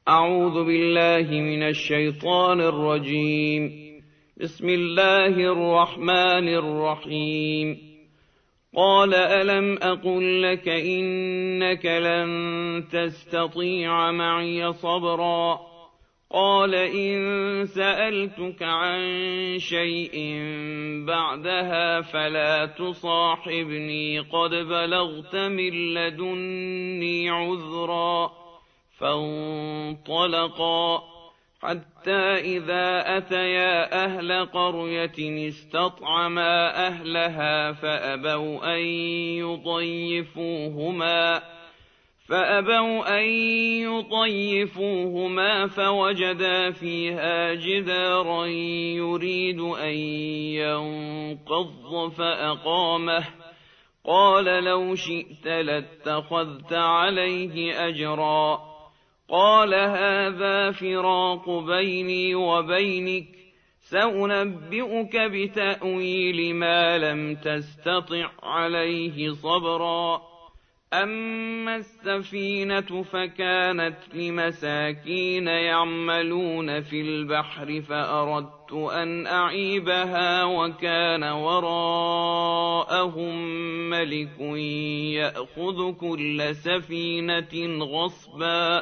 أعوذ بالله من الشيطان الرجيم. بسم الله الرحمن الرحيم. قال ألم أقل لك إنك لن تستطيع معي صبرا قال إن سألتك عن شيء بعدها فلا تصاحبني قد بلغت من لدني عذرا فانطلقا حتى إذا أتيا أهل قرية استطعما أهلها فأبوا أن يضيفوهما فوجدا فيها جدارا يريد أن ينقض فأقامه قال لو شئت لاتخذت عليه أجرا قال هذا فراق بيني وبينك سأنبئك بتأويل ما لم تستطع عليه صبرا أما السفينة فكانت لمساكين يعملون في البحر فأردت أن أعيبها وكان وراءهم ملك يأخذ كل سفينة غصبا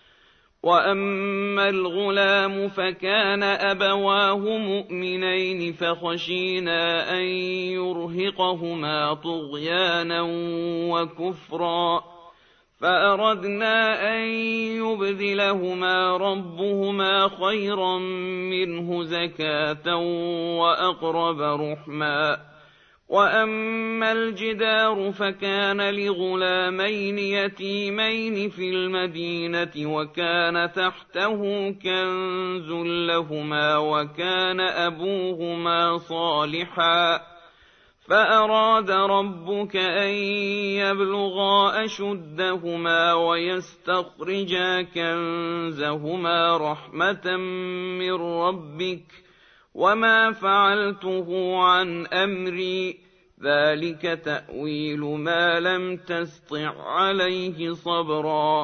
وأما الغلام فكان أبواه مؤمنين فخشينا أن يرهقهما طغيانا وكفرا فأردنا أن يبدلهما ربهما خيرا منه زكاة وأقرب رحما وأما الجدار فكان لغلامين يتيمين في المدينة وكان تحته كنز لهما وكان أبوهما صالحا فأراد ربك أن يبلغا أشدهما ويستخرجا كنزهما رحمة من ربك وما فعلته عن أمري ذلك تأويل ما لم تسطع عليه صبرا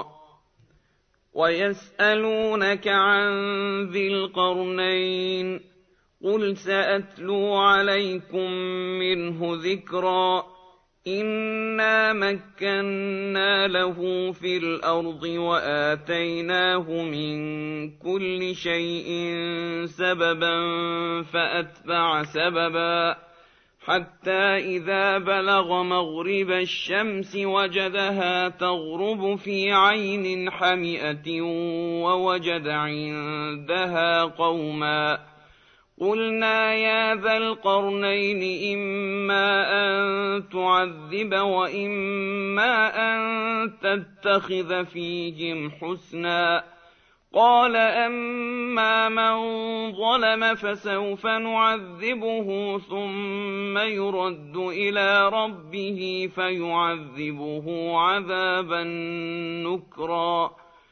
ويسألونك عن ذي القرنين قل سأتلو عليكم منه ذكرا إنا مكنا له في الأرض وآتيناه من كل شيء سببا فأتبع سببا حتى إذا بلغ مغرب الشمس وجدها تغرب في عين حمئة ووجد عندها قوما قلنا يا ذا القرنين إما أن تعذب وإما أن تتخذ فيهم حسنا قال أما من ظلم فسوف نعذبه ثم يرد إلى ربه فيعذبه عذابا نكرا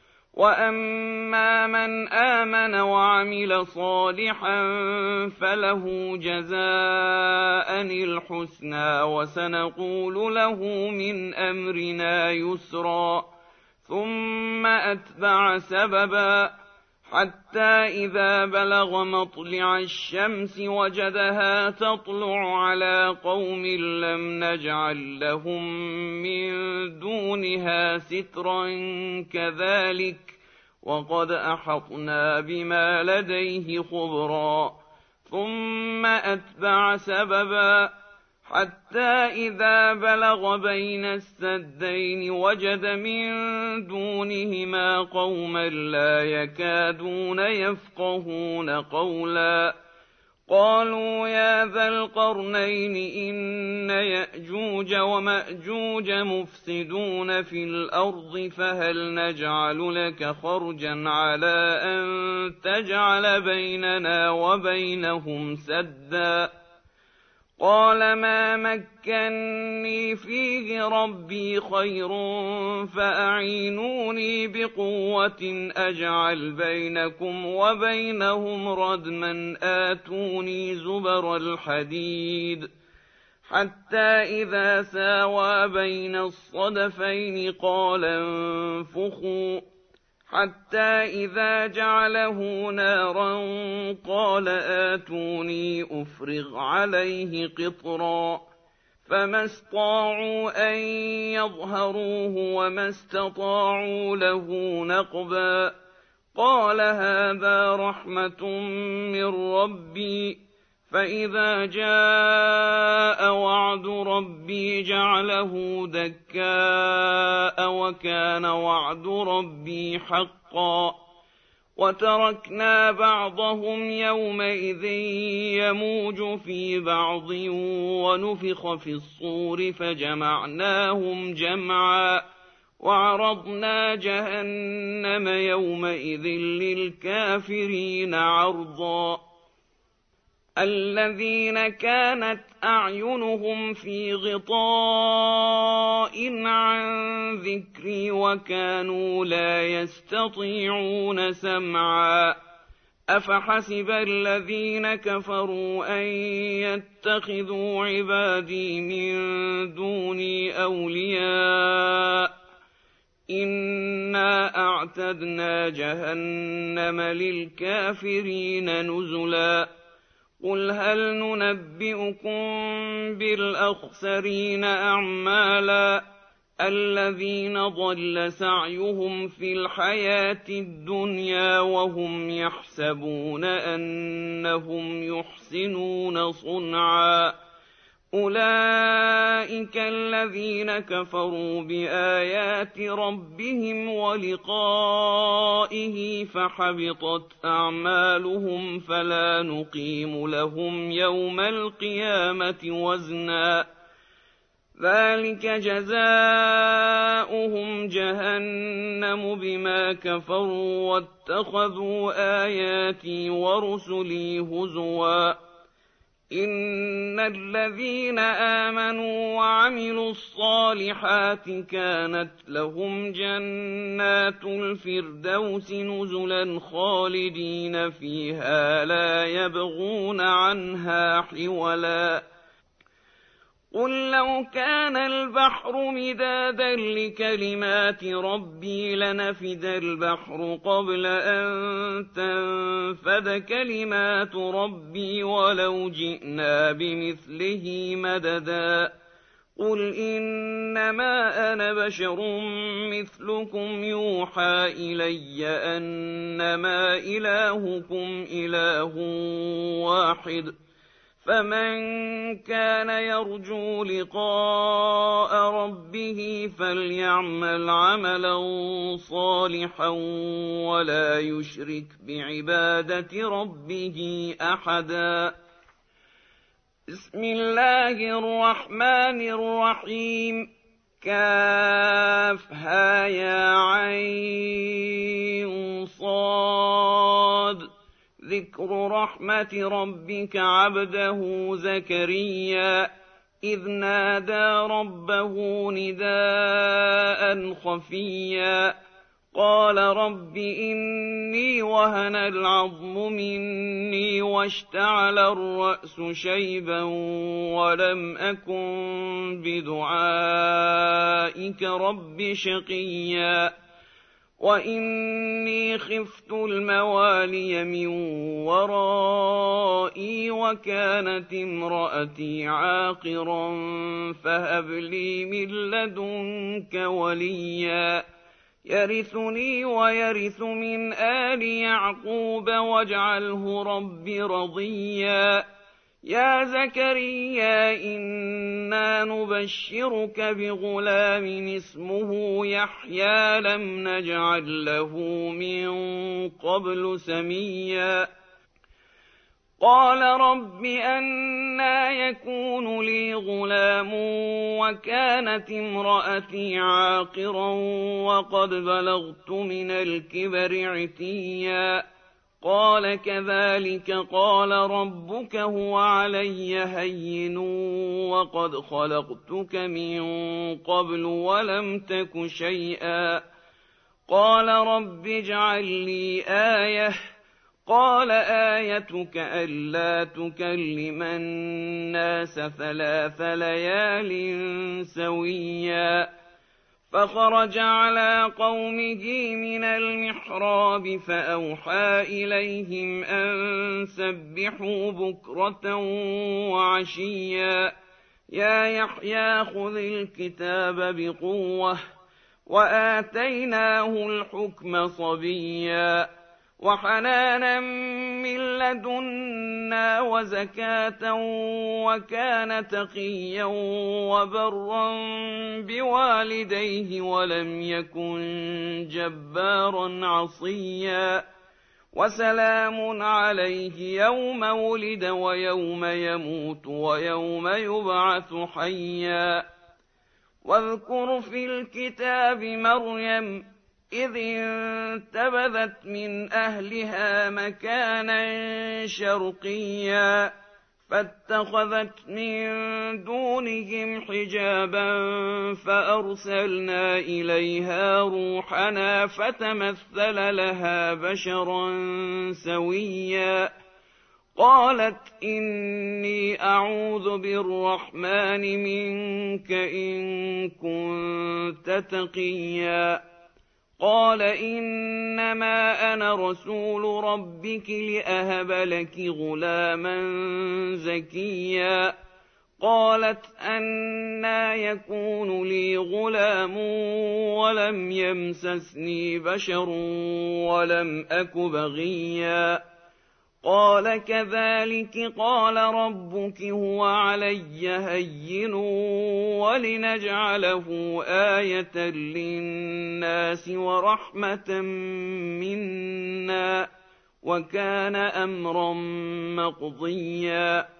وأما من آمن وعمل صالحا فله جزاء الحسنى وسنقول له من أمرنا يسرا ثم أتبع سببا حتى إذا بلغ مطلع الشمس وجدها تطلع على قوم لم نجعل لهم من دونها سترا كذلك وقد أحطنا بما لديه خبرا ثم أتبع سببا حتى إذا بلغ بين السدين وجد من دونهما قوما لا يكادون يفقهون قولا قالوا يا ذا القرنين إن يأجوج ومأجوج مفسدون في الأرض فهل نجعل لك خرجا على أن تجعل بيننا وبينهم سدا قال ما مكني فيه ربي خير فأعينوني بقوة أجعل بينكم وبينهم ردما آتوني زبر الحديد حتى إذا ساوى بين الصدفين قال انفخوا حتى إذا جعله نارا قال آتوني أفرغ عليه قطرا فما استطاعوا أن يظهروه وما استطاعوا له نقبا قال هذا رحمة من ربي فإذا جاء وعد ربي جعله دكاء وكان وعد ربي حقا وتركنا بعضهم يومئذ يموج في بعض ونفخ في الصور فجمعناهم جمعا وعرضنا جهنم يومئذ للكافرين عرضا الذين كانت أعينهم في غطاء عن ذكري وكانوا لا يستطيعون سمعا أفحسب الذين كفروا أن يتخذوا عبادي من دوني أولياء إنا أعتدنا جهنم للكافرين نزلا قل هل ننبئكم بالأخسرين أعمالا الذين ضل سعيهم في الحياة الدنيا وهم يحسبون أنهم يحسنون صنعا أولئك الذين كفروا بآيات ربهم ولقائه فحبطت أعمالهم فلا نقيم لهم يوم القيامة وزنا ذلك جزاؤهم جهنم بما كفروا واتخذوا آياتي ورسلي هزوا إن الذين آمنوا وعملوا الصالحات كانت لهم جنات الفردوس نزلا خالدين فيها لا يبغون عنها حولا قل لو كان البحر مدادا لكلمات ربي لنفد البحر قبل أن تنفد كلمات ربي ولو جئنا بمثله مددا قل إنما أنا بشر مثلكم يوحى إلي أنما إلهكم إله واحد فمن كان يرجو لقاء ربه فليعمل عملا صالحا ولا يشرك بعبادة ربه أحدا بسم الله الرحمن الرحيم كافها يا عين صاد ذكر رحمة ربك عبده زكريا إذ نادى ربه نداء خفيا قال رب إني وهن العظم مني واشتعل الرأس شيبا ولم أكن بدعائك رب شقيا وإني خفت الموالي من ورائي وكانت امرأتي عاقرا فهب لي من لدنك وليا يرثني ويرث من آل يعقوب واجعله رب رضيا يا زكريا إنا نبشرك بغلام اسمه يحيى لم نجعل له من قبل سميا قال رب أنى يكون لي غلام وكانت امرأتي عاقرا وقد بلغت من الكبر عتيا قال كذلك قال ربك هو علي هين وقد خلقتك من قبل ولم تك شيئا قال رب اجعل لي آية قال آيتك ألا تكلم الناس 3 ليال سويا فخرج على قومه من المحراب فأوحى إليهم أن سبحوا بكرة وعشيا يا يحيى خذ الكتاب بقوة وآتيناه الحكم صبيا وحنانا من لدنا وزكاة وكان تقيا وبرا بوالديه ولم يكن جبارا عصيا وسلام عليه يوم ولد ويوم يموت ويوم يبعث حيا واذكر في الكتاب مريم إذ انتبذت من أهلها مكانا شرقيا فاتخذت من دونهم حجابا فأرسلنا إليها روحنا فتمثل لها بشرا سويا قالت إني أعوذ بالرحمن منك إن كنت تقيا قال إنما أنا رسول ربك لأهب لك غلاما زكيا قالت أنى يكون لي غلام ولم يمسسني بشر ولم أك بغيا قال كذلك قال ربك هو علي هين ولنجعله آية للناس ورحمة منا وكان أمرا مقضيا